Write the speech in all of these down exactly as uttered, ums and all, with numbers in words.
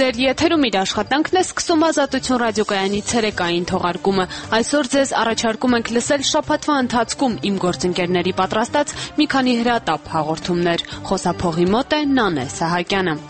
Սիրելի եթերում իր աշխատանքն է սկսում Ազատություն ռադիոկայանի ցերեկային թողարկումը։ Այսօր ձեզ առաջարկում ենք լսել շաբաթվա ընթացքում իմ գործընկերների պատրաստած մի քանի հրատապ հաղորդումներ։ Խոսափողի մոտ է Նանե Սահակյանը։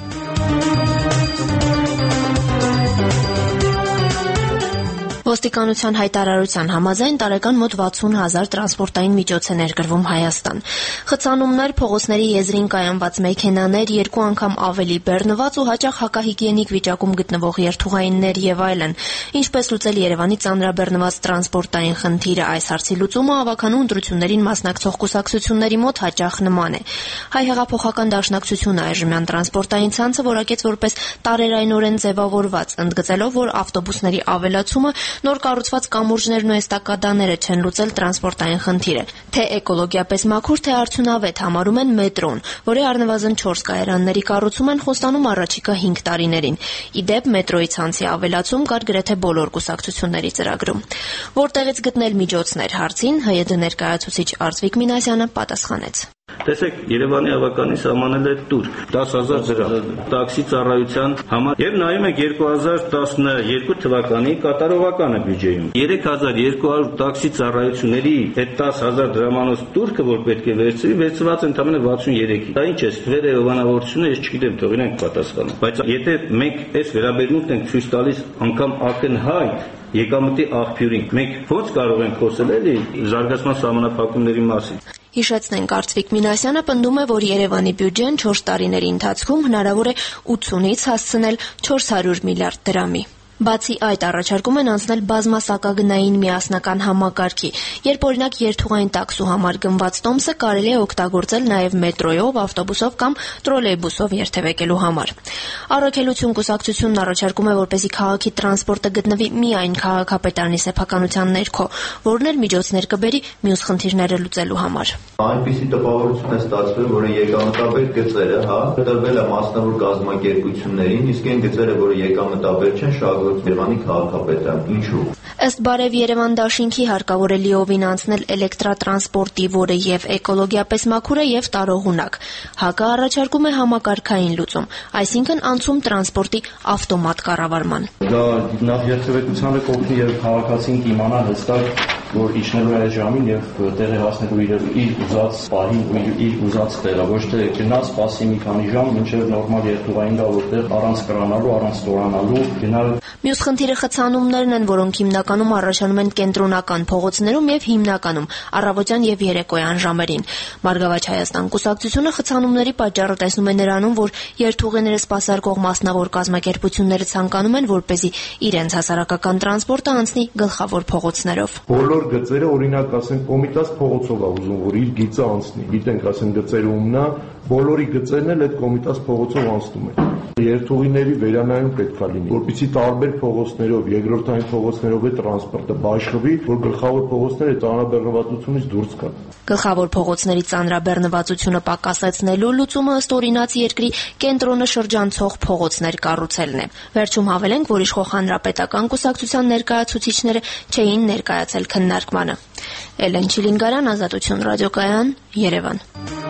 Ոստիկանության հայտարարության համաձայն տարեկան մոտ վաթսուն հազար տրանսպորտային միջոց է ներկրվում Հայաստան։ Խցանումներ, փողոցների եզրին կայանված մեքենաներ, երկու անգամ ավելի բեռնված ու հաճախ հակահիգիենիկ վիճակում գտնվող երթուղայիններ եւ այլն։ Ինչպես լուծել Երևանի ծանրաբեռնված տրանսպորտային խնդիրը, այս հարցի լուծումը ավականու ընտրություններին մասնակցող կուսակցությունների մոտ հաճախ նման է։ Հայ հեղափոխական դաշնակցությունը այժմյան տրանսպորտային ցանցը որակեց որպես տարերայնորեն ձևավորված, ընդգծելով, որ ավտոբուսների ավելացումը նոր կառուցված կամուրջներն ու էստակադաները չեն լուծել տրանսպորտային խնդիրը։ Թե էկոլոգիապես մաքուր, թե արդյունավետ համարում են մետրոն, որի առնվազն չորս կայարանների կառուցում են խոստանում առաջիկա հինգ տարիներին։ Ի դեպ, մետրոյի ցանցի ավելացում կար գրեթե բոլոր կուսակցությունների ծրագրում։ Որտեղից գտնել միջոցներ հարցին ՀՅԴ ներկայացուցիչ Արծվիկ Մինասյանը պատասխանեց. Տեսեք, Երևանի ավականի սահմանել է տուր դաս հազար դրամ տաքսի ծառայության համար եւ նայում եք երկու հազար տասնյոթ թվականի կատարողականը բյուջեում երեք հազար երկու հարյուր տաքսի ծառայությունների այդ դաս հազար դրամանոց տուրքը որ պետք է վերցվի վերցված ընդամենը վաթսուներեքի։ Դա ինչ է, ստվեր է հովանավորությունը, ես չգիտեմ, թող իրենք պատասխանեն։ Բայց եթե մենք այս վերաբերմունքն ենք ցույց տալիս անգամ ակնհայտ եկամտի աղբյուրին, մենք ո՞նց կարող ենք խոսել էլի զարգացման սահմանափակումների մասին։ Հիշեցնենք, Արծվիկ Մինասյանը պնդում է, որ Երևանի բյուջեն չորս տարիների ընթացքում հնարավոր է ութունից հասցնել չորս հարյուր միլիարդ դրամի։ Բացի այդ, առաջարկում են անցնել բազմասակագնային միասնական համակարգի, երբ օրինակ երթուղային տաքսու համար գնված տոմսը կարելի է օգտագործել նաև մետրոյով, ավտոբուսով կամ տրոլեյբուսով երթևեկելու համար։ Առաքելություն կուսակցությունն առաջարկում է, որպեսզի քաղաքի տրանսպորտը գտնվի միայն քաղաքապետարանի սեփականության ներքո, որն էլ միջոցներ կբերի մյուս խնդիրները լուծելու համար։ Այնպիսի տպավորություն է ստացվել, որ եկամտաբեր գծերը, հա, տրվել է մասնավոր կազմակերպություններին, իսկ այն գծերը, որը եկամտաբեր չեն, շահագրգիռ Երևանի քաղաքապետարան։ Ինչու՞։ Ըստ Բարև Երևան դաշինքի հարկավոր է լիովին անցնել էլեկտրատրանսպորտի, որը եւ էկոլոգիապես մաքուր է եւ տարողունակ։ ՀԱԿ-ը առաջարկում է համակարգային լուծում, այսինքն անցում տրանսպորտի ավտոմատ կառավարման։ Դա նախ երթևեկությանը կօգնի եւ քաղաքացին կիմանա հստակ, որ իջնելու է ժամին եւ տեղի հասնելու իր իր ուզած պահին ու իր ուզած տեղը, ոչ թե գնա սպասի մի քանի ժամ, մինչեւ նորմալ երթուղային գա որտեղ առանց կրանալու, առանց ստորանալու գնալ։ Մյուս խնդիրը խցանումներն են, որոնք հիմնականում առաջանում են կենտրոնական փողոցներում եւ հիմնականում առավոտյան եւ երեկոյան ժամերին։ Մարգավաճ Հայաստան կուսակցությունը խցանումների պատճառը տեսնում է նրանում, որ երթուղիները սպասարկող մասնավոր կազմակերպությունները ցանկանում են, որպեսզի իրենց հասարակական տրանսպորտը անցնի գլխավոր փողոցներով։ Բոլոր գծերը, օրինակ ասենք Կոմիտաս փողոցով է ուզում, որ իր գիծը անցնի։ Գիտենք, ասենք գծերը ումնա, բոլորի գծերն էլ այդ Կոմիտաս փողոցով անցնում են։ Երթուղիների վերանայում պետք է լինի, որպեսզի տարբեր փողոցներով, երկրորդային փողոցներով է տրանսպորտը բաշխվի, որ գլխավոր փողոցները ծանրաբեռնվածությունից դուրս գան։ Գլխավոր փողոցների ծանրաբեռնվածությունը պակասեցնելու լուծումը ըստ օրինացի երկրի կենտրոնը շրջանցող փողոցներ կառուցելն է։ Վերջում հավելենք, որ իշխող հանրապետական կուսակցության ներկայացուցիչները չէին ներկայացել քննարկմանը։ Էլեն Չիլինգարյան, Ազատություն ռադիոկայան, Երևան։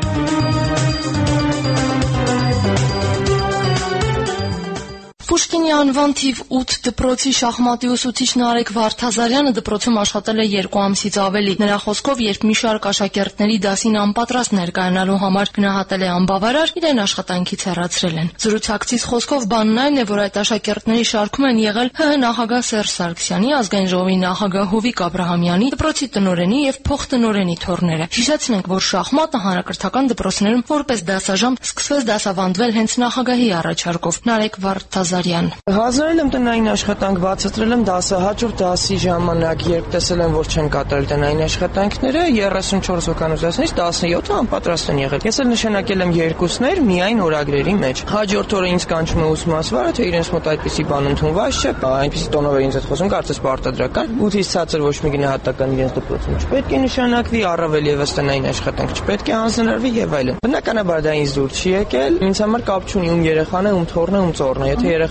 Պուշկինի անվան թիվ ութ դպրոցի շախմատի ուսուցիչ Նարեկ Վարդազարյանը դպրոցում աշխատել է երկու ամսից ավելի։ Նրա խոսքով, երբ մի շարք աշակերտների դասին անպատրաստ ներկայանալու համար գնահատել է անբավարար, իրեն աշխատանքից հեռացրել են։ Զրուցակցից խոսքով բանն այն է, որ այդ աշակերտների շարքում են եղել ՀՀ նախագահ Սերժ Սարգսյանի, Ազգային ժողովի նախագահ Հովիկ Աբրահամյանի, դպրոցի տնօրենի եւ փոխտնօրենի թոռները։ Հիշեցնենք, որ շախմատը հանրակրթական դպրոցներում որպես դասաժամ սկսվեց դասավանդվել հենց նախագահի առաջարկով։ Նարեկ Վարդազարյան Հազարել եմ տնային աշխատանք, բացատրել եմ դասը, հաջորդ դասի ժամանակ, երբ տեսել եմ, որ չեն կատարել տնային աշխատանքները, երեսունչորս օգանության տասնյոթը անպատրաստ են եղել։ Ես էլ նշանակել եմ երկուսներ միայն օրագրերի մեջ։ Հաջորդ օրը ինձ կանչում է ուսումնասվարը, թե իրենց մոտ այդպիսի բան ընդունված չէ, այնպիսի տոնով է ինձ հետ խոսում, կարծես պարտադրական։ ութից ցածր ոչ մի գնահատական իրենց դպրոցում չպետք է նշանակվի, առավել եւս տնային աշխատանք չպետք է հանձնարարվի եւ այլն։ Բնականաբար դա ինձ դուր չի եկել, ինձ համար կապ չունի ում երեխան է, ում թոռն է, ում ծոռն է։ Եթե երեխա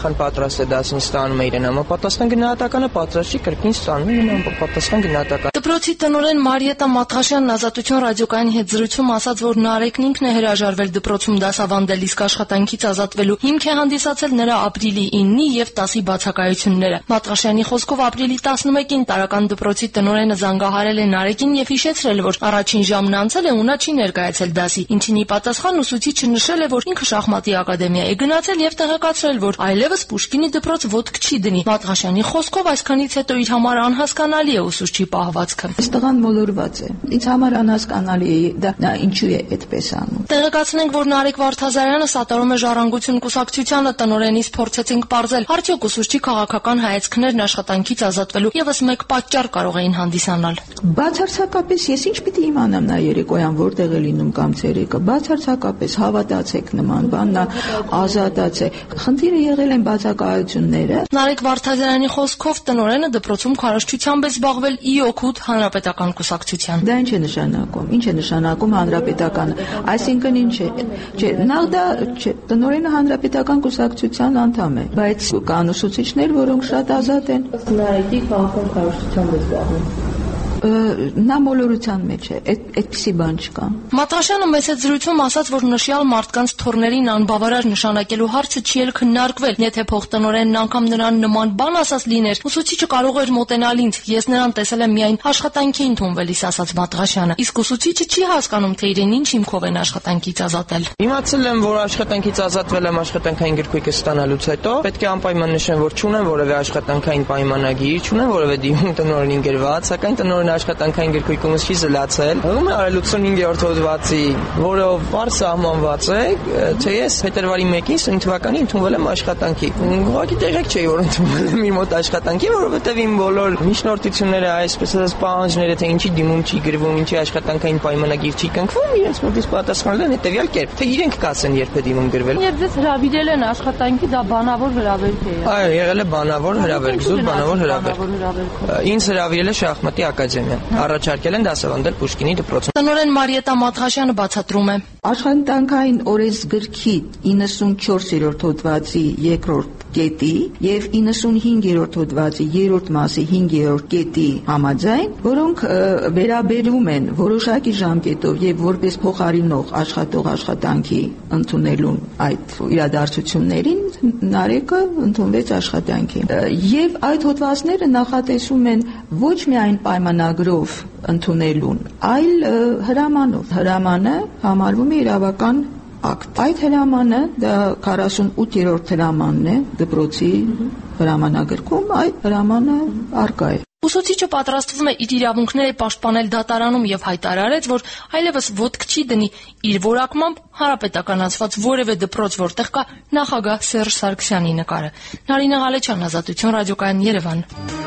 երեխան պատրաստ է դասին ստանում է իրեն, համապատասխան գնահատականը պատրաստ չի, կրկին ստանում է համապատասխան գնահատական։ Դպրոցի տնօրեն Մարիետա Մատղաշյանն Ազատություն ռադիոկայանի հետ զրույցում ասաց, որ Նարեկն ինքն է հրաժարվել դպրոցում դասավանդել, իսկ աշխատանքից ազատվելու հիմք է հանդիսացել նրա ապրիլի իննի եւ տասի բացակայությունները։ Մատղաշյանի խոսքով ապրիլի տասնմեկին տարական դպրոցի տնօրենը զանգահարել է Նարեկին եւ հիշեցրել, որ առաջին ժամն անցել է ու նա չի ներկայացել դասի, ինչին ի պատասխան ուսուցիչը նշել է, որ ինքը շախմատի ակադեմիա է գնացել եւ տեղեկացրել, որ այլևս Պուշկինի դպրոց ոտք չի դնի։ Մատղաշյանի խոսքով այսքանից հետո իր համար անհասկանալի է ուսուցչի պահվածքը։ Այս տղան մոլորված է։ Ինձ համար անհասկանալի է դա նա ինչու է այդպես անում։ Տեղեկացնենք, որ Նարեկ Վարդազարյանը սատարում է Ժառանգություն կուսակցությանը, տնօրենից փորձեցինք պարզել, արդյոք ուսուցչի քաղաքական հայացքներն աշխատանքից ազատվելու եւս մեկ պատճառ կարող էին հանդիսանալ։ Բացարձակապես ես ինչ պիտի իմանամ նա երեկոյան որտեղ է լինում կամ ցերեկը, բացարձակապես հավատացեք նման բանն ազատաց է։ Խնդիրը եղել են բացակայությունները։ Նարեկ Վարդազարյանի խոսքով տնօրենը դպրոցում քարոզչությամբ է զբաղվել ի օգուտ հանրապետական կուսակցության։ Դա ինչ է նշանակում։ Ինչ է նշանակում հանրապետականը։ Այսինքն ինչ է։ Չէ, նախ դա չէ, տնօրենը հանրապետական կուսակցության անդամ է, բայց կան ուսուցիչներ, որոնք շատ ազատ են։ Նարեկի քաղաքական քարոզչությամբ է զբաղվում։ Նա մոլորության մեջ է, այդպիսի բան չկա։ Մատղաշյանը մեծ հետ զրույցում ասաց, որ նշյալ մարդկանց թորներին անբավարար նշանակելու հարցը չի էլ քննարկվել։ Եթե փոխտնօրենն անգամ նրան նման բան ասած լիներ, ուսուցիչը կարող էր մոտենալ ինձ։ Ես նրան տեսել եմ միայն աշխատանքի ընդունվելիս, ասաց Մատղաշյանը։ Իսկ ուսուցիչը չի հասկանում, թե իրեն ինչ հիմքով են աշխատանքից ազատել։ Իմացել եմ, որ աշխատանքից ազատվել եմ աշխատանքային գրքույկը ստանալուց հետո, պետք է անպայման նշեմ, որ չունեմ որևէ աշխատանքային պայմանագիր, չունեմ որևէ դիմում տնօրենին գրված, սակայն տնօրենը աշխատանքային գրքույկումս չի զլացել։ Ում է արել ութսունհինգերորդ հոդվածի, որով բար սահմանված է, թե ես փետրվարի մեկին թվականի ընդունվել եմ աշխատանքի։ Ուղղակի տեղեկ չէի, որ ընդունվել եմ իր մոտ աշխատանքի, որովհետև իմ բոլոր միջնորդությունները, այսպես ասած, պահանջները, թե ինչի դիմում չի գրվում, ինչի աշխատանքային պայմանագիր չի կնքվում, իրենց մոտից պատասխանել են հետևյալ կերպ, թե իրենք կասեն երբ է դիմում գրվել։ Երբ ձեզ հրավիրել են աշխատանքի, դա բանավոր հրավերք է։ Այո, եղել է բանավոր հրավերք, զուտ բանավոր հրավերք։ Ինձ հրավիրել է շախմատի ակադեմիա։ Առաջարկել են դասավանդել Պուշկինի դպրոցում։ Տնօրեն Մարիետա Մատղաշյանը բացատրում է։ Աշխատանքային օրենսգրքի իննսունչորսերորդ հոդվածի երկրորդ կետի եւ իննսունհինգերորդ հոդվածի երրորդ մասի հինգերորդ կետի համաձայն, որոնք վերաբերում են որոշակի ժամկետով եւ որպես փոխարինող աշխատող աշխատանքի ընդունելուն այդ իրադարձություններին, Նարեկը ընդունվեց աշխատանքի։ Եվ այդ հոդվածները նախատեսում են ոչ միայն պայմանագրով ընդունելուն, այլ հրամանով։ Հրամանը համարվում է իրավական ակտ։ Այդ հրամանը դա քառասունութերորդ հրամանն է դպրոցի հրամանագրքում, այդ հրամանը առկա է։ Ուսուցիչը պատրաստվում է իր իրավունքները պաշտպանել դատարանում եւ հայտարարեց, որ այլևս ոտք չի դնի իր որակմամբ հանրապետականացված որևէ դպրոց, որտեղ կա նախագահ Սերժ Սարգսյանի նկարը։ Նարինե Ղալեչյան, Ազատություն ռադիոկայան, Երևան։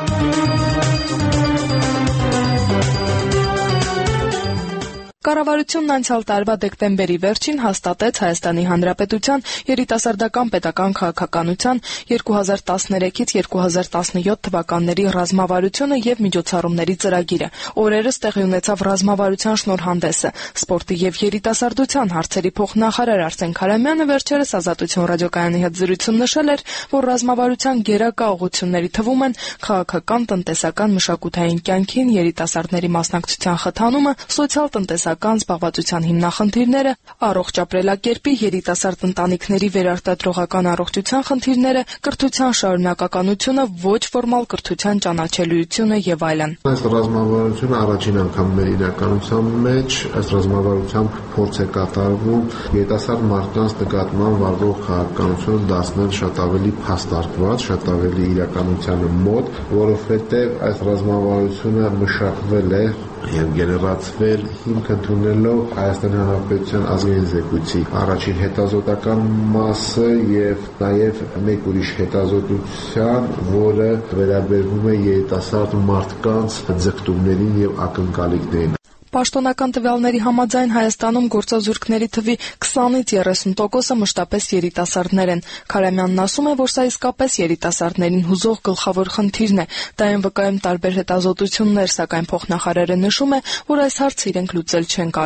Կառավարությունն անցյալ տարվա դեկտեմբերի վերջին հաստատեց Հայաստանի Հանրապետության երիտասարդական պետական քաղաքականության երկու հազար տասներեքից երկու հազար տասնյոթ թվականների ռազմավարությունը եւ միջոցառումների ծրագիրը։ Օրերս տեղի ունեցավ ռազմավարության շնորհանդեսը։ Սպորտի եւ երիտասարդության հարցերի փոխնախարար Արսեն Քարամյանը վերջերս Ազատություն ռադիոկայանի հետ զրույցում նշել էր, որ ռազմավարության գերակա ուղղությունների թվում են քաղաքական, տնտեսական, մշակութային կյանքին երիտասարդների մասնակցության խթանումը, սոցիալ-տնտեսական զբաղվածության հիմնախնդիրները, առողջ ապրելակերպի, երիտասարդ ընտանիքների վերարտադրողական առողջության խնդիրները, կրթության շարունակականությունը, ոչ ֆորմալ կրթության ճանաչելիությունը եւ այլն։ Այս ռազմավարությունը առաջին անգամն է իրականության մեջ, այս ռազմավարությամբ փորձ է կատարվում երիտասարդ մարդկանց նկատմամբ վարվող քաղաքականությունը դարձնել շատ ավելի փաստարկված, շատ ավելի իրականությանը մոտ, որովհետեւ այս ռազմավարությունը մշակվել է եւ գեներացվել հիմք ընդունելով Հայաստանի Հանրապետության ազգային զեկույցի առաջին հետազոտական մասը եւ նաեւ մեկ ուրիշ հետազոտության, որը վերաբերվում է երիտասարդ մարդկանց ձգտումներին եւ ակնկալիքներին։ Պաշտոնական տվյալների համաձայն Հայաստանում գործազուրկների թվի քսանից երեսուն տոկոսը մշտապես երիտասարդներ են։ Քարամյանն ասում է, որ սա իսկապես երիտասարդներին հուզող գլխավոր խնդիրն է։ Դա են վկայում տարբեր հետազոտություններ, սակայն փոխնախարարը նշում է, որ այս հարցը իրենք լուծել չեն կարող։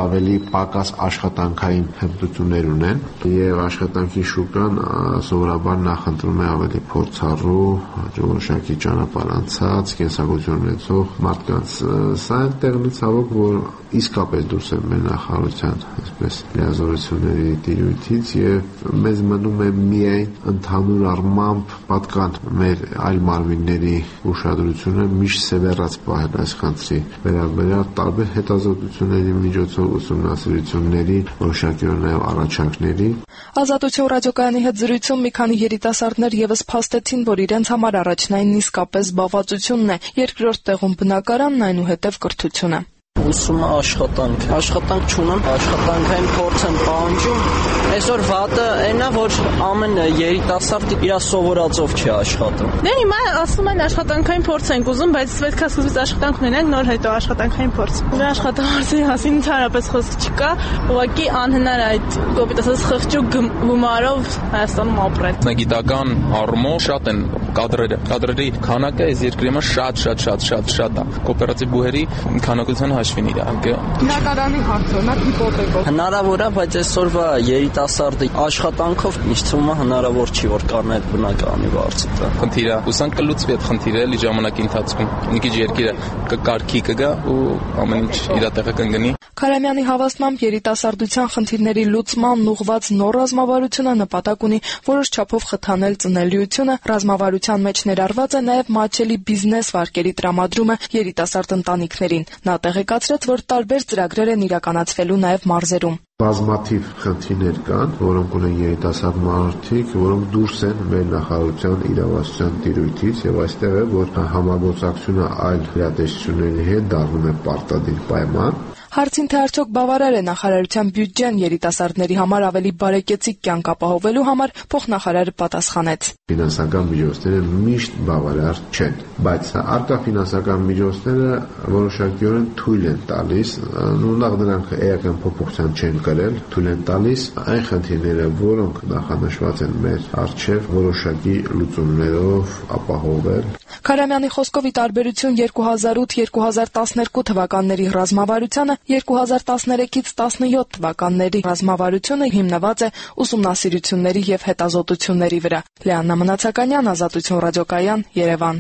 ավելի պակաս աշխատանքային հմտություններ ունեն եւ աշխատանքի շուկան սովորաբար նախընտրում է ավելի փորձառու, որոշակի ճանապարհ անցած, կենսագրություն ունեցող մարդկանց։ Սա այն տեղն է ցավոք, որ իսկապես դուրս է մեր նախարարության այսպես լիազորությունների տիրույթից եւ մեզ մնում է միայն ընդհանուր առմամբ պատկան մեր այլ մարմինների ուշադրությունը միշտ սևեռած պահել այս խնդրի վերաբերյալ տարբեր հետազոտությունների միջոցով ուսումնասիրությունների, որոշակի նաեւ առաջարկների։ Ազատություն ռադիոկայանի հետ զրույցում մի քանի երիտասարդներ եւս փաստեցին, որ իրենց համար առաջնային իսկապես զբաղվածությունն է, երկրորդ տեղում բնակարանն, այնուհետեւ կրթությունը։ Ուսումը աշխատանք, աշխատանք չունեմ, աշխատանքային փորձ եմ պահանջում։ Այսօր վատը այնա, որ ամեն երիտասարդ իր սովորածով չի աշխատում։ Դե հիմա ասում են աշխատանքային փորձ ենք ուզում, բայց պետք է սկզբից աշխատանք ունենանք, նոր հետո աշխատանքային փորձ։ Դե աշխատանքի մասին ընդհանրապես խոսք չկա, ուղղակի անհնար է այդ կոպիտ ասած խղճուկ գումարով Հայաստանում ապրել։ Գիտական առումով շատ են կադրերը։ Կադրերի քանակը այս երկրի համար շատ շատ շատ շատ շատ է։ Կոոպերատիվ բուհերի քանակության հաշվին իհարկե։ Բնակարանի հարցը, հիպոթեկով։ Հնարավոր է, բայց այսօրվա երիտասարդի աշխատանքով ինձ թվում է հնարավոր չի, որ կառնի այդ բնակարանի վարձը։ Խնդիրը ուսանք կլուծվի այդ խնդիրը էլի ժամանակի ընթացքում։ Մի քիչ երկիրը կկարգի կգա ու ամեն ինչ իր տեղը կընկնի։ Քարամյանի հավաստմամբ երիտասարդության խնդիրների լուծմանն ուղղված նոր ռազմավարությունը նպատակ ունի որոշ չափով խթանել ծնելիությունը, ռազմավարության մեջ ներառված է նաև մատչելի բիզնես վարկերի տրամադրումը երիտասարդ ընտանիքներին։ Նա տեղեկացրեց, որ տարբեր ծրագրեր են իրականացվելու նաև մարզերում։ Բազմաթիվ խնդիրներ կան, որոնք ունեն երիտասարդ մարդիկ, որոնք դուրս են մեր նախարարության իրավասության տիրույթից եւ այստեղ է, որ համագործակցությունը այլ իրադարձությունների հետ դառնում է պարտադիր պայման։ Հարցին թե արդյոք բավարար է նախարարության բյուջեն երիտասարդների համար ավելի բարեկեցիկ կյանք ապահովելու համար, փոխնախարարը պատասխանեց. Ֆինանսական միջոցները միշտ բավարար չեն, բայց արտաֆինանսական միջոցները որոշակիորեն թույլ են տալիս, նույնիսկ նրանք էական փոփոխության չեն կրել, թույլ են տալիս այն խնդիրները, որոնք նախանշված են մեր առջև որոշակի լուծումներով ապահովել։ Քարամյանի խոսքով ի տարբերություն երկու հազար ութ երկու հազար տասներկու թվականների ռազմավարությանը երկու հազար տասներեքից տասնյոթ թվականների ռազմավարությունը հիմնված է ուսումնասիրությունների եւ հետազոտությունների վրա։ Լեաննա Մնացականյան, Ազատություն ռադիոկայան, Երևան։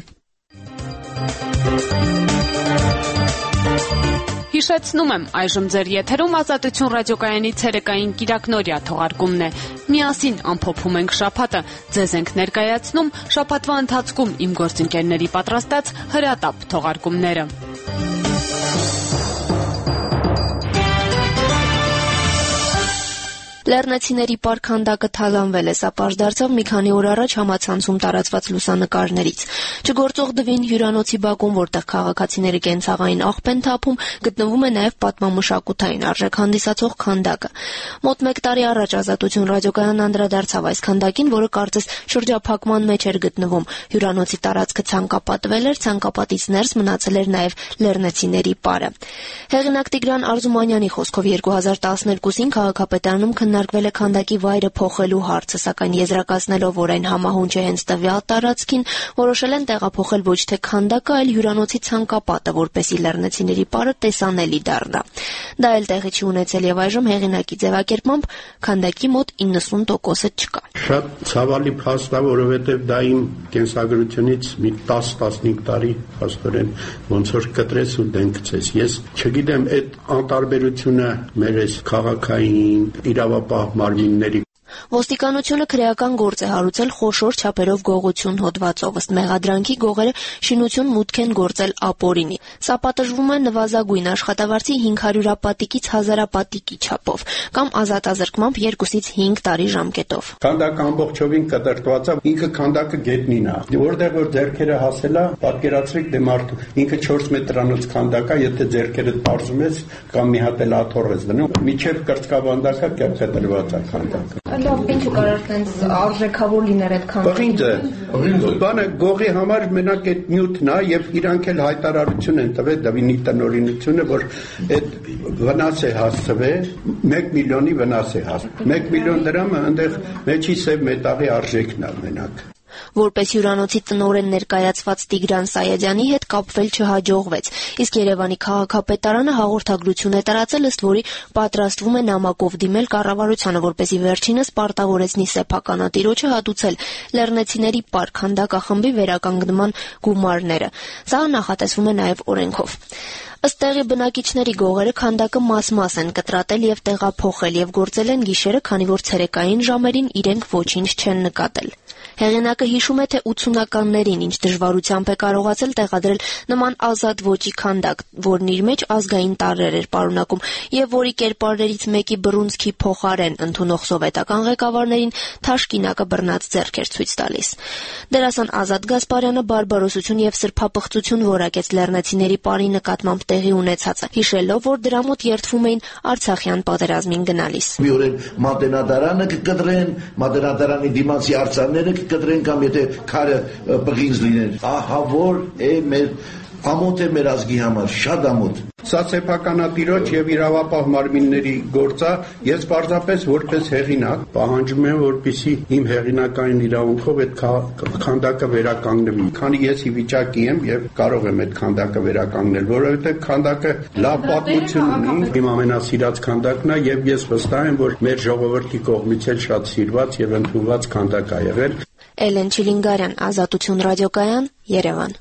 Հիշեցնում եմ, այժմ ձեր եթերում Ազատություն ռադիոկայանի ցերեկային կիրակնօրյա թողարկումն է։ Միասին ամփոփում ենք շաբաթը, ձեզ ենք ներկայացնում շաբաթվա ընթացքում իմ գործընկերների պատրաստած հրատապ թողարկումները։ Լեռնացիների պարկ քանդակը թալանվել է, սա պարզ դարձավ մի քանի օր առաջ համացանցում տարածված լուսանկարներից։ Չգործող դվին հյուրանոցի բակում, որտեղ քաղաքացիները կենցաղային աղբ են թափում, գտնվում է նաև պատմամշակութային արժեք հանդիսացող քանդակը։ Մոտ մեկ տարի առաջ Ազատություն ռադիոկայանն անդրադարձավ այս քանդակին, որը կարծես շրջափակման մեջ էր գտնվում։ Հյուրանոցի տարածքը ցանկապատվել էր, ցանկապատից ներս մնացել էր նաև լեռնացիների պարը։ Հեղինակ Տիգրան Արզումանյանի խոսքով երկու հազար տասներկուսին քաղաքապետարանում քննարկվել է քանդակի վայրը փոխելու հարցը, սակայն եզրակացնելով, որ այն համահունչ է հենց տվյալ տարածքին, որոշել են տեղափոխել ոչ թե քանդակը, այլ հյուրանոցի ցանկապատը, որպեսզի լեռնացիների պարը տեսանելի դառնա։ Դա էլ տեղի չի ունեցել եւ այժմ հեղինակի ձևակերպմամբ քանդակի մոտ իննսուն տոկոսը չկա։ Շատ ցավալի փաստ է, որովհետեւ դա իմ կենսագրությունից մի տասը-տասնհինգ տարի փաստորեն ոնց որ կտրես ու դենքցես։ Ես չգիտեմ այդ անտարբերությունը մեր այս քաղաքային իրավապահ մարմինների Ոստիկանությունը քրեական գործ է հարուցել խոշոր չափերով գողություն հոդվածով, ըստ մեղադրանքի գողերը շինություն մուտք են գործել ապօրինի։ Սա պատժվում է նվազագույն աշխատավարձի հինգ հարյուրապատիկից հազարապատիկի չափով կամ ազատազրկմամբ երկուսից հինգ տարի ժամկետով։ Քանդակը ամբողջովին կտրտված է, ինքը քանդակը գետնին է, որտեղ որ ձեռքերը հասել է, պատկերացրեք դե մարդու, ինքը չորս մետրանոց քանդակ է, եթե ձեռքերը բարձում ես կամ մի հատ էլ աթոռ ես դնում, միջև կրծքավանդակը կերպ դրված է քանդակը։ Լավ, ինչու կարող տենց արժեքավոր լիներ այդ քանդակը։ Բղինձը, բանը գողի համար մենակ այդ նյութն է եւ իրանք էլ հայտարարություն են տվել դավինի տնօրինությունը, որ այդ վնաս է հասցվել, մեկ միլիոնի վնաս է հասցվել։ մեկ միլիոն դրամը այնտեղ մեջի սև մետաղի արժեքն է մենակ։ Որպես հյուրանոցի տնօրեն ներկայացված Տիգրան Սայադյանի հետ կապվել չհաջողվեց, իսկ Երևանի քաղաքապետարանը հաղորդագրություն է տարածել, ըստ որի պատրաստվում է նամակով դիմել կառավարությանը, որպեսզի վերջինս պարտավորեցնի սեփականատիրոջը հատուցել լեռնեցիների պարկ քանդակախմբի վերականգնման գումարները։ Սա նախատեսվում է նաև օրենքով։ Ըստ տեղի բնակիչների գողերը քանդակը մաս-մաս են կտրատել եւ տեղափոխել եւ գործել են գիշերը, քանի որ ցերեկային ժամերին իրենք ոչինչ չեն նկատել։ Հեղինակը հիշում է, թե ութսունականներին ինչ դժվարությամբ է կարողացել տեղադրել նման ազատ ոճի քանդակ, որն իր մեջ ազգային տարրեր էր պարունակում եւ որի կերպարներից մեկի բռունցքի փոխարեն ընդունող սովետական ղեկավարներին թաշկինակը բռնած ձեռք էր ցույց տալիս։ Դերասան Ազատ Գասպարյանը բարբարոսություն եւ սրբապղծություն որակեց լեռնեցիների պարի նկատմամբ տեղի ունեցածը, հիշելով, որ դրա մոտ երդվում էին Արցախյան պատերազմին գնալիս։ Միորեն մատենադարանը կկտրեն, մատենադարանի դիմացի արձանները կկտրեն կամ եթե քարը բղինձ լինեն, ահա որ է մեր ամոթ է մեր ազգի համար, շատ ամոթ։ Սա սեփականատիրոջ եւ իրավապահ մարմինների գործ է, ես պարզապես որպես հեղինակ պահանջում եմ, որպեսզի իմ հեղինակային իրավունքով այդ քանդակը վերականգնվի, քանի ես ի վիճակի եմ եւ կարող եմ այդ քանդակը վերականգնել, որովհետեւ քանդակը լավ պատմություն ունի, իմ ամենասիրած քանդակն է եւ ես վստահ եմ, որ մեր ժողովրդի կողմից էլ շատ սիրված եւ ընդունված քանդակ է եղել։ Էլեն Չիլինգարյան, Ազատություն ռադիոկայան, Երևան։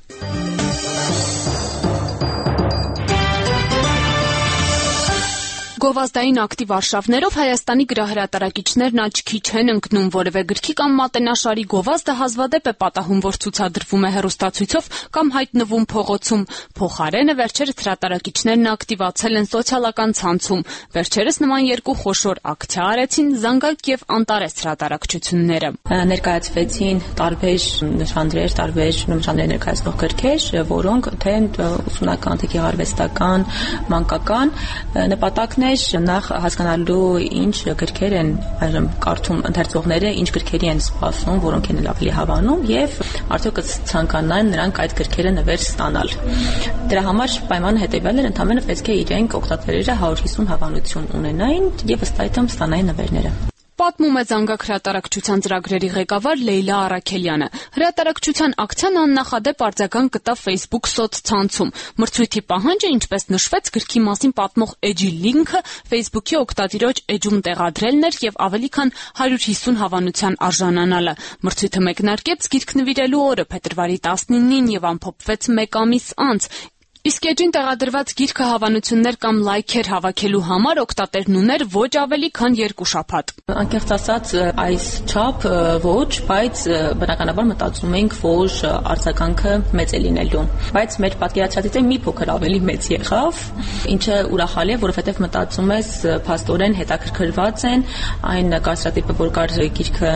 Գովազդային ակտիվ արշավներով Հայաստանի գրահրատարակիչներն աչքի չեն ընկնում, որևէ գրքի կամ մատենաշարի գովազդը հազվադեպ է պատահում, որ ցուցադրվում է հեռուստացույցով կամ հայտնվում փողոցում։ Փոխարենը վերջերս հրատարակիչներն ակտիվացել են սոցիալական ցանցում։ Վերջերս նման երկու խոշոր ակցիա արեցին Զանգակ եւ Անտարես հրատարակչությունները։ Ներկայացվեցին տարբեր նշաններ, տարբեր նշաններ ներկայացնող գրքեր, որոնք թե ուսումնական, թե գեղարվեստական, մանկական նպատակն նախ հասկանալու ինչ գրքեր են այժմ կարդում ընթերցողները, ինչ գրքերի են սպասում, որոնք են ավելի հավանում եւ արդյոք ցանկանան նրանք այդ գրքերը նվեր ստանալ։ Դրա համար պայմանը հետեւյալն էր, ընդհանրապես պետք է իրենք օգտատերերը հարյուր հիսուն հավանություն ունենային եւ ըստ այդմ ստանային նվերները։ Պատմում է Զանգակ հրատարակչության ծրագրերի ղեկավար Լեյլա Արաքելյանը։ Հրատարակչության ակցիան աննախադեպ արձագանք գտավ Facebook սոցցանցում։ Մրցույթի պահանջը, ինչպես նշվեց, գրքի մասին պատմող էջի լինքը Facebook-ի օգտատիրոջ էջում տեղադրելն էր եւ ավելի քան հարյուր հիսուն հավանության արժանանալը։ Մրցույթը մեկնարկեց գիրք նվիրելու օրը փետրվարի տասնինին եւ ամփոփվեց մեկ ամիս անց։ Իսկ էջին տեղադրված գիրքը հավանություններ կամ լայքեր հավաքելու համար օգտատերն ուներ ոչ ավելի քան երկու շաբաթ։ Անկեղծ ասած, այս չափ ոչ, բայց բնականաբար մտածում ենք, որ արձագանքը մեծ է լինելու։ Բայց մեր պատկերացրածից մի փոքր ավելի մեծ եղավ, ինչը ուրախալի է, որովհետև մտածում ես փաստորեն հետաքրքրված են այն կարծրատիպը, որ կար գիրքը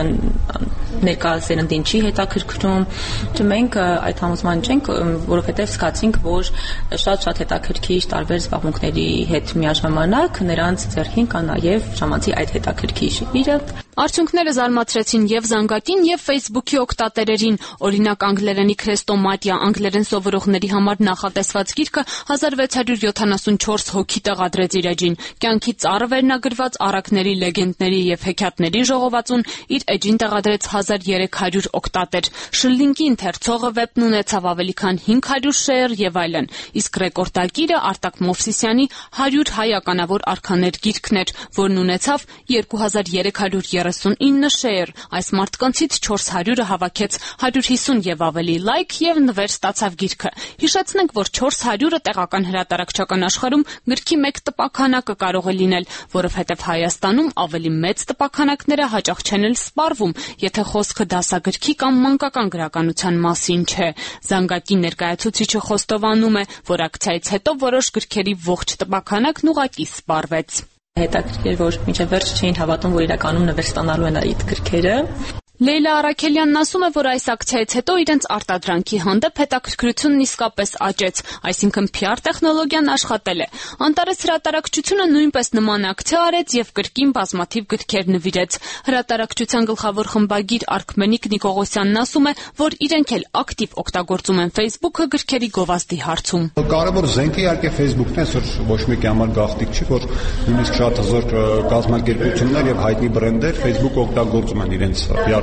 ներկա սերնդին չի հետաքրքրում։ Մենք այդ համոզման չենք, որովհետև զգացինք, որ շատ-շատ հետաքրքիր տարբեր զբաղմունքների հետ միաժամանակ նրանց ձեռքին կա նաև ժամանցի այդ հետաքրքիր իրը։ Արդյունքները զարմացրեցին եւ Զանգակին, եւ Facebook-ի օգտատերերին։ Օրինակ, անգլերենի քրեստոմատիա անգլերեն սովորողների համար նախատեսված գիրքը հազար վեց հարյուր յոթանասունչորս հոգի տեղադրեց իր էջին։ Կյանքի ծառը վերնագրված առակների, լեգենդների եւ հեքիաթների ժողովածուն իր էջին տեղադրեց հազար երեք հարյուր օգտատեր։ Շլինկի ընթերցողը վեպն ունեցավ ավելի քան հինգ հարյուր շեյր եւ այլն։ Իսկ ռեկորդակիրը Արտակ Մովսիսյանի հարյուր հայ ականավոր արքաներ գիրքն էր, որն ունեցավ երկու հազար երեք հարյուր երեսունինը շեյր։ Այս մարդկանցից չորս հարյուրը հավաքեց հարյուր հիսուն եւ ավելի լայք եւ նվեր ստացավ գիրքը։ Հիշեցնենք, որ չորս հարյուրը տեղական հրատարակչական աշխարհում գրքի մեկ տպաքանակը կարող է լինել, որովհետեւ Հայաստանում ավելի մեծ տպաքանակները հաճախ չեն էլ սպառվում, եթե խոսքը դասագրքի կամ մանկական գրականության մասին չէ։ Զանգակի ներկայացուցիչը խոստովանում է, որ ակցիայից հետո որոշ գրքերի ողջ տպաքանակն ուղղակի սպառվեց։ Հետաքրքիր, որ մինչև վերջ չէին հավատում, որ իրականում նվեր ստանալու են այդ գրքերը։ Լեյլա Արաքելյանն ասում է, որ այս ակցիայից հետո իրենց արտադրանքի հանդեպ հետաքրքրությունն իսկապես աճեց, այսինքն Փ R տեխնոլոգիան աշխատել է։ Անտարես հրատարակչությունը նույնպես նման ակցիա արեց եւ կրկին բազմաթիվ գրքեր նվիրեց։ Հրատարակչության գլխավոր խմբագիր Արքմենիկ Նիկողոսյանն ասում է, որ իրենք էլ ակտիվ օգտագործում են Facebook-ը գրքերի գովազդի հարցում։ Կարևոր զենքը իհարկե Facebook-ն է, որ ոչ մեկի համար գաղտնիք չի, որ նույնիսկ շատ հզոր կազմակերպություններ եւ հայտնի բրենդեր Facebook-ը օգտագործում են իրենց P R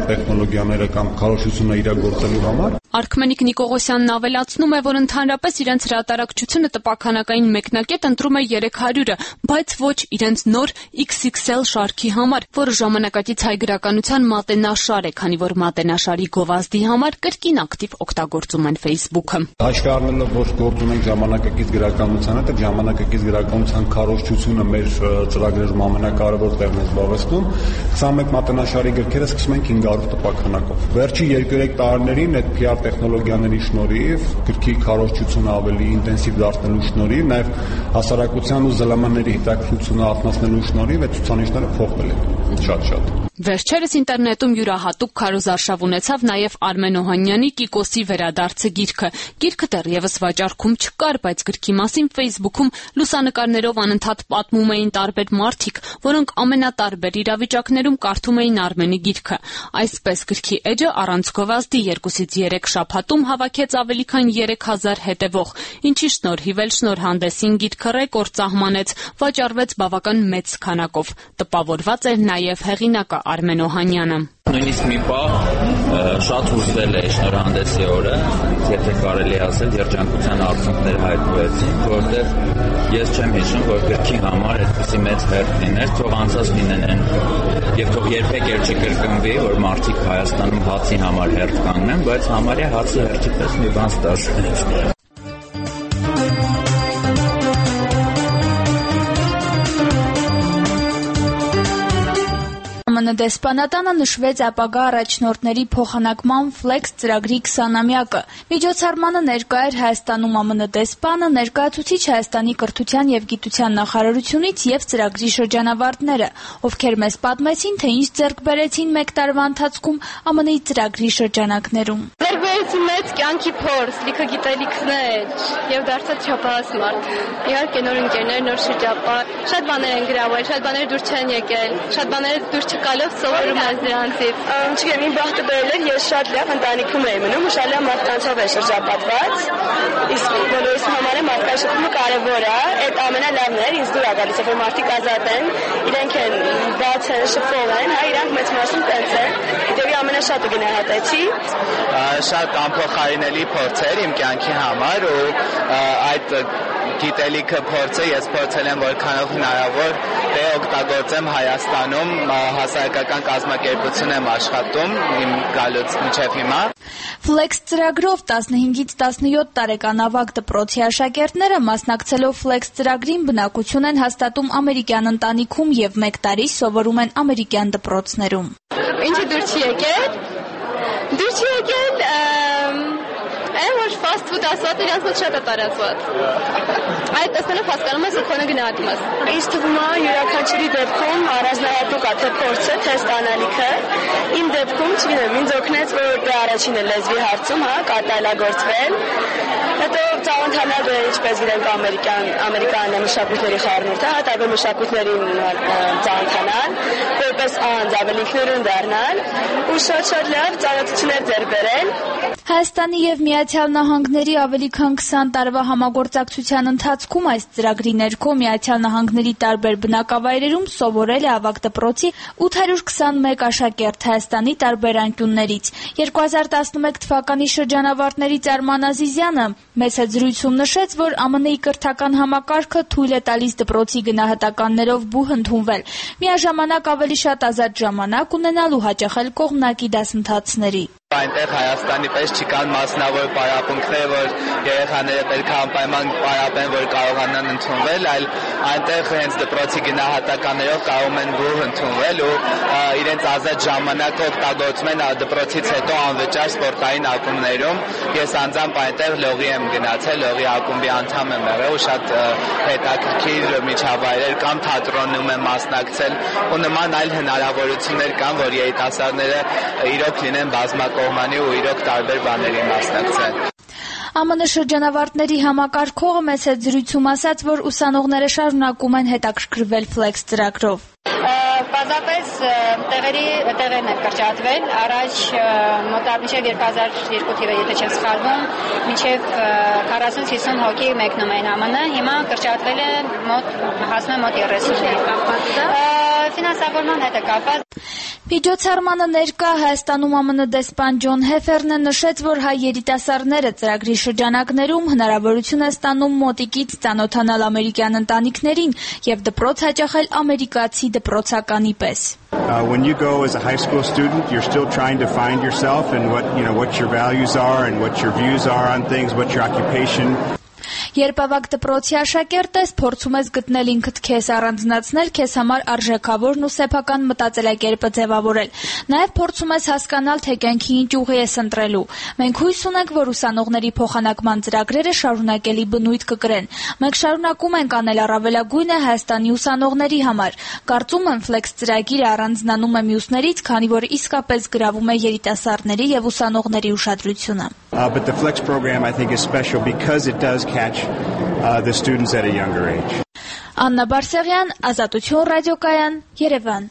տեխնոլոգիաները կամ քարոզությունը իրագործելու համար։ Արքմենիկ Նիկողոսյանն ավելացնում է, որ ընդհանրապես իրենց հրատարակչությունը տպաքանակային մեկնակետ ընտրում է երեք հարյուրը, բայց ոչ իրենց նոր X X L շարքի համար, որը ժամանակակից հայ գրականության մատենաշար է, քանի որ մատենաշարի գովազդի համար կրկին ակտիվ օգտագործում են Facebook-ը։ Հաշվի առնելով, որ գործ ունենք ժամանակակից գրականության հետ, ժամանակակից գրականության քարոզչությունը մեր ծրագրերում ամենակարևոր տեղն է զբաղեցնում, քսանմեկ մատենաշարի գրքերը սկսում ենք հինգ հարյուր տպաքանակով։ Վերջի երկու-երեք տարիներին այդ P R տեխնոլոգիաների շնորհիվ, գրքի քարոզչությունը ավելի ինտենսիվ դարձնելու շնորհիվ, նաև հասարակության ու Զ L M-ների հետաքրքրությունը արթնացնելու շնորհիվ այդ ցուցանիշները փոխվել են շատ-շատ։ Վերջերս ինտերնետում յուրահատուկ քարոզարշավ ունեցավ նաև Արմեն Օհանյանի Կիկոսի վերադարձը գիրքը։ Գիրքը դեռևս վաճառքում չկար, բայց գրքի մասին Facebook-ում լուսանկարներով անընդհատ պատմում էին տարբեր մարդիկ, որոնք ամենատարբեր իրավիճակներում կարդում էին Արմենի գիրքը։ Այսպես գրքի էջը առանց գովազդի երկուսից երեք շաբաթում հավաքեց ավելի քան երեք հազար հետևող, ինչի շնորհիվ էլ շնորհանդեսին գիրքը ռեկորդ սահմանեց, վաճառվեց բավական մեծ քանակով։ Տպավորված էր նաև հեղինակը Արմեն Օհանյանը։ Նույնիսկ մի պահ շատ հուզվել է շնորհանդեսի օրը, եթե կարելի ասել, երջանկության արցունքներ հայտնվեցին, որտեղ ես չեմ հիշում, որ գրքի համար այդպիսի մեծ հերթ լիներ, թող անցած լինեն, եւ թող երբեք էլ չկրկնվի, որ մարդիկ Հայաստանում հացի համար հերթ կանգնեն, բայց համարյա հացի հերթի պես մի բան ստացվեց։ Մ Ն դեսպանատանը նշվեց ապագա առաջնորդների փոխանակման Flex ծրագրի քսանամյակը։ Միջոցառմանը ներկա էր Հայաստանում Մ Ն դեսպանը, ներկայացուցիչ Հայաստանի կրթության եւ գիտության նախարարությունից եւ ծրագրի շրջանավարտները, ովքեր մեզ պատմեցին, թե ինչ ձեռք բերեցին մեկ տարվա ընթացքում Մ Ն-ի ծրագրի շրջանակներում։ Ձեռք մեծ կյանքի փորձ, լիքը գիտելիքներ եւ դարձած չափահաս մարդ։ Իհարկե նոր ընկերներ, նոր շրջապատը, շատ բաներ են գրավել, շատ բաներ դուր չեն եկել, շատ բաներ դուր չկալով սովորում ես դրանցից։ Չգիտեմ, իմ բախտը բերել էր, ես շատ լավ ընտանիքում էի մնում, շատ լավ մարդկանցով է շրջապատված։ Իսկ բոլորիս համար մարդաշփումը կարևոր է, այդ ամենալավն է, ինձ դուր է գալիս, որ մարդիկ ազատ են, իրենք են բաց են, շփվող են, հա, իրանք մեծ մասում տենց են։ Դեպի ամենաշատը գնահատեցի։ Շատ անփոխարինելի փորձեր իմ կյանքի համար ու այդ գիտելիքը փորձը ես փորձել եմ որքանով հնարավոր դե օգտագործեմ Հայաստանում, հասարակական կազմակերպություն եմ աշխատում իմ գալուց մինչև հիմա։ Flex ծրագրով տասնհինգից տասնյոթ տարեկան ավագ դպրոցի աշակերտները մասնակցելով Flex ծրագրին բնակություն են հաստատում ամերիկյան ընտանիքում եւ մեկ տարի սովորում են ամերիկյան դպրոցներում։ Ինչի դուր չի եկել։ Դուր չի եկել Այն որ fast food ասված իրանց մոտ շատ է տարածված։ Այդ տեսնելով հասկանում ես ու քոնը գնահատում ես։ Ինձ թվում է յուրաքանչյուրի դեպքում առանձնահատուկ է թե փորձը, թե ստանալիքը։ Իմ դեպքում, չգիտեմ, ինձ օգնեց, որ դե առաջինը լեզվի հարցում, հա, կատարելագործվել։ Հետո ծանոթանալ դե ինչպես իրենք ամերիկյան ամերիկյան մշակույթների խառնուրդը, հա, տարբեր մշակույթներին ծանոթանալ, որպես անձ ավելի ինքնուրույն դառնալ ու շատ-շատ լավ ծանոթություններ ձեռք բերել։ Հայաստանի եւ Միացյալ Նահանգների ավելի քան քսան տարվա համագործակցության ընթացքում այս ծրագրի ներքո Միացյալ Նահանգների տարբեր բնակավայրերում սովորել է ավագ դպրոցի ութ հարյուր քսանմեկ աշակերտ Հայաստանի տարբեր անկյուններից։ երկու հազար տասնմեկ թվականի շրջանավարտներից Արման Ազիզյանը մեծ զրույցում նշեց, որ Մ Ն-ի կրթական համակարգը թույլ է տալիս դպրոցի գնահատականներով բուհ ընդունվել, միաժամանակ ավելի շատ ազատ ժամանակ ունենալ ու հաճախել կողմնակի դասընթացների։ Այնտեղ Հայաստանի պես չկան մասնավոր պարապմունքներ, որ երեխաները պետք է անպայման պարապեն, որ կարողանան ընդունվել, այլ այնտեղ հենց դպրոցի գնահատականներով կարող են բուհ ընդունվել ու իրենց ազատ ժամանակը օգտագործում են դպրոցից հետո անվճար սպորտային ակումբներում։ Ես անձամբ այնտեղ լողի եմ գնացել, լողի ակումբի անդամ եմ եղել ու շատ հետաքրքիր միջավայրեր կամ թատրոնում եմ մասնակցել ու նման այլ հնարավորություններ կան, որ երիտասարդները իրոք լինեն բազմակողմանի ու իրոք տարբեր բաների մասնակցեն։ Մ Ն շրջանավարտների համակարգողը մեծ զրույցում ասաց, որ ուսանողները շարունակում են հետաքրքրվել Flex ծրագրով։ Պարզապես տեղերի տեղերն են կրճատվել, առաջ մոտավորապես երկու հազար երկու թիվը, եթե չեմ սխալվում, մինչև քառասուն հիսուն հոգի մեկնում էին Մ Ն, հիմա կրճատվել է մոտ հասնում է մոտ երեսուն։ Ֆինանսավորման հետ է կապված։ Միջոցառմանը ներկա Հայաստանում Է Մ Ն դեսպան Ջոն Հեֆերնը նշեց, որ հայ երիտասարդները ծրագրի շրջանակներում հնարավորություն է ստանում մոտիկից ծանոթանալ ամերիկյան ընտանիքներին եւ դպրոց հաճախել ամերիկացի դպրոցականի պես. Uh, when you go as a high school student, you're still trying to find yourself and what, you know, what your values are and what your views are on things, what your occupation. Երբ ավագ դպրոցի աշակերտ ես, փորձում ես գտնել ինքդ քեզ, առանձնացնել քեզ համար արժեքավորն ու սեփական մտածելակերպը ձևավորել։ Նաև փորձում ես հասկանալ, թե կյանքի ինչ ուղի ես ընտրելու։ Մենք հույս ունենք, որ ուսանողների փոխանակման ծրագրերը շարունակելի բնույթ կկրեն։ Մենք շարունակում ենք անել առավելագույնը Հայաստանի ուսանողների համար։ Կարծում եմ, Flex ծրագիրը առանձնանում է մյուսներից, քանի որ իսկապես գրավում է երիտասարդների եւ ուսանողների ուշադրությունը. Uh, but the Flex program I think is special because it does catch uh, the students at a younger age. Աննա Բարսեղյան, Ազատություն ռադիոկայան, Երևան.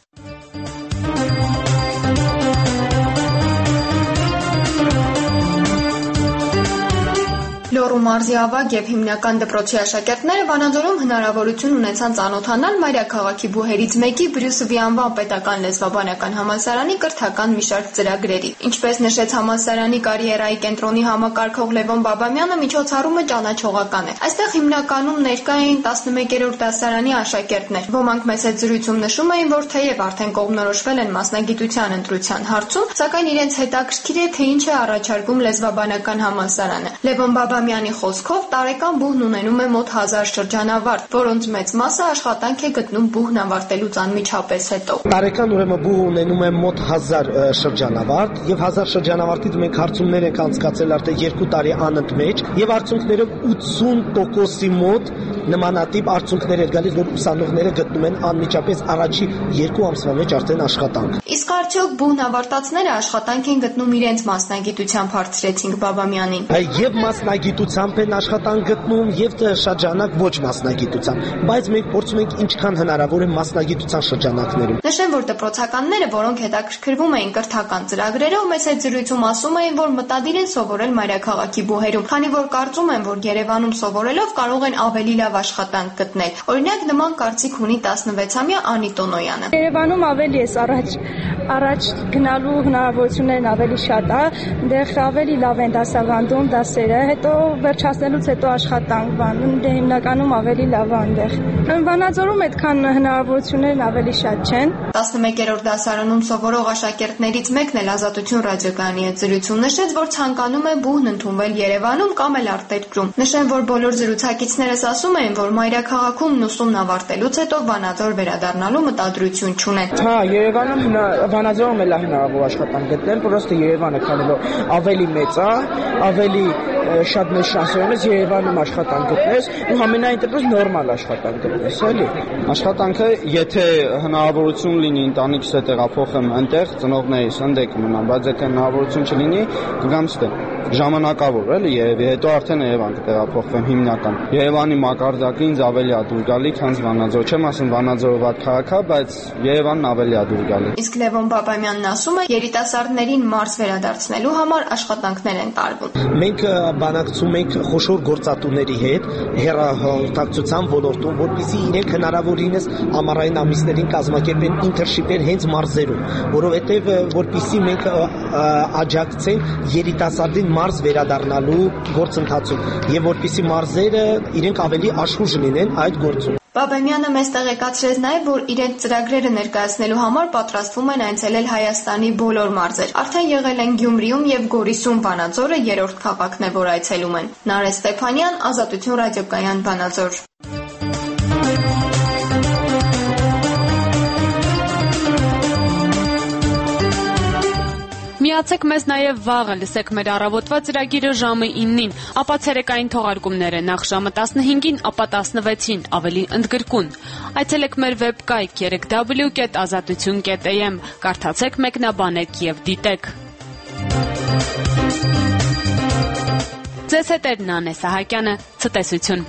Լոռու մարզի ավագ եւ հիմնական դպրոցի աշակերտները Վանաձորում հնարավորություն ունեցան ծանոթանալ մայրաքաղաքի բուհերից մեկի Բրյուսովի անվան պետական լեզվաբանական համալսարանի կրթական մի շարք ծրագրերի։ Ինչպես նշեց համալսարանի կարիերայի կենտրոնի համակարգող Լևոն Բաբամյանը, միջոցառումը ճանաչողական է։ Այստեղ հիմնականում ներկա էին տասնմեկերորդ դասարանի աշակերտներ։ Ոմանք մեծ զրույցում նշում էին, որ թեև արդեն կողմնորոշվել են մասնագիտության ընտրության հարցում, սակայն իրենց հետաքրքիր է, թե ինչ է առաջարկում լեզվաբանական համալսարանը։ Լևոն Բաբամյանի խոսքով տարեկան բուհն ունենում է մոտ հազար շրջանավարտ, որոնց մեծ մասը աշխատանք է գտնում բուհն ավարտելուց անմիջապես հետո։ Տարեկան ուրեմն բուհը ունենում է մոտ հազար շրջանավարտ եւ հազար շրջանավարտից մենք հարցումներ ենք անցկացրել արդեն երկու տարի անընդմեջ եւ արդյունքները ութսուն տոկոսի մոտ նմանատիպ արդյունքներ են գալիս, որ ուսանողները գտնում են անմիջապես առաջի երկու ամսվա մեջ արդեն աշխատանք։ Իսկ արդյոք բուհն ավարտածները աշխատանք են գտնում իրենց մասնագիտությամբ, հարցրեցինք Բաբամյանին։ Եվ մասնագիտությամբ են աշխատանք գտնում եւ շատ ժամանակ ոչ մասնագիտությամբ, բայց մենք փորձում ենք ինչքան հնարավոր է մասնագիտության շրջանակներում։ Նշեմ, որ դպրոցականները, որոնք հետաքրքրվում էին կրթական ծրագրերով, մեծ այդ զրույցում ասում էին, որ մտադիր են սովորել մայրաքաղաքի բուհերում, քանի որ կարծում են, որ Երևանում սովորելով կարող են ավելի լավ աշխատանք գտնել։ Օրինակ նման կարծիք ունի տասնվեցամյա Անի Տոնոյանը։ Երևանում ավելի է առաջ առաջ գնալու հնարավորություններն ավելի շատ է, դեռ ավելի լավ են դասավանդում դասերը, հետո վերջացնելուց հետո աշխատանք բան, դե հիմնականում ավելի լավ է այնտեղ։ Վանաձորում այդքան հնարավորություններն ավելի շատ չեն։ տասնմեկերորդ դասարանում սովորող աշակերտներից մեկն էլ Ազատություն ռադիոկայանի հետ զրույցում նշեց, որ ցանկանում է բուհն ընդունվել Երևանում կամ էլ արտերկրում։ Նշեմ, որ բոլոր զրուցակիցներս ասում էին, որ մայրաքաղաքում ուսումն ավարտելուց հետո Վանաձոր վերադառնալու մտադրություն չունեն։ Հա, Երևանում Վանաձորում էլ է հնարավոր աշխատանք գտնել, պրոստը Երևանը քանի որ ավելի մեծ է, ավելի շատ մեծ շանսեր ունես Երևանում աշխատանք գտնես ու համենայն դեպս նորմալ աշխատանք գտնես, էլի։ Աշխատանքը, եթե հնարավորություն լինի ընտանիքս հետ տեղափոխեմ այնտեղ, ծնողներիս ընդե կմնամ, բայց եթե հնարավորություն չլինի, կգամ ստե։ Ժամանակավոր էլի եւ հետո արդեն Երևան կտեղափոխվեմ հիմնական։ Երևանի մակարդակը ինձ ավելի է դուր գալի, քան Վանաձոր։ Չեմ ասում Վանաձորը վատ քաղաք է, բայց Երևանն ավելի է դուր գալի։ Իսկ Լևոն Բաբամյանն ասում է, երիտասարդներին մարզ վերադարձնելու համար աշխատանքներ են տարվում։ Մենք բանակցում ենք խոշոր գործատուների հետ հեռահաղորդակցության ոլորտում, որպեսզի իրենք հնարավորինս ամառային ամիսներին կազմակերպեն ինտերնշիպեր հենց մարզերում, որովհետեւ որպեսզի մենք աջակցենք երիտասարդին մարզ վերադառնալու գործընթացում եւ որպեսզի մարզերը իրենք ավելի աշխուժ լինեն այդ գործում։ Բաբամյանը մեզ տեղեկացրեց նաև, որ իրենց ծրագրերը ներկայացնելու համար պատրաստվում են այցելել Հայաստանի բոլոր մարզեր։ Արդեն եղել են Գյումրիում եւ Գորիսում, Վանաձորը երրորդ քաղաքն է, որ այցելում են։ Նարէ Ստեփանյան, Ազատություն ռադիոկայան, Վանաձոր։ Միացեք մեզ նաև վաղը, լսեք մեր առավոտվա ծրագիրը ժամը իննին, ապա ցերեկային թողարկումները նախ ժամը տասնհինգին, ապա տասնվեցին, ավելի ընդգրկուն։ Այցելեք մեր վեբկայք երեք w կետ ազատություն կետ a m, կարդացեք, մեկնաբանեք եւ դիտեք։ Ձեզ հետևն Անե Սահակյանը, ցտեսություն։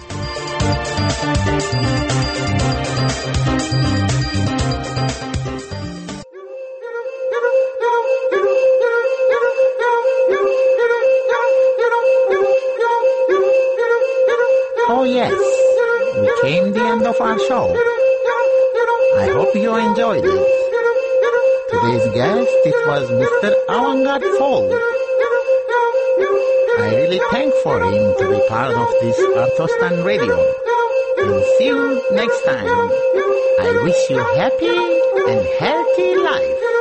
Oh yes, we came the end of our show. I hope you enjoyed it. Today's guest, it was Mister Avangard Fall. I really thank for him to be part of this Arthostan Radio. And see you next time. I wish you happy and healthy life.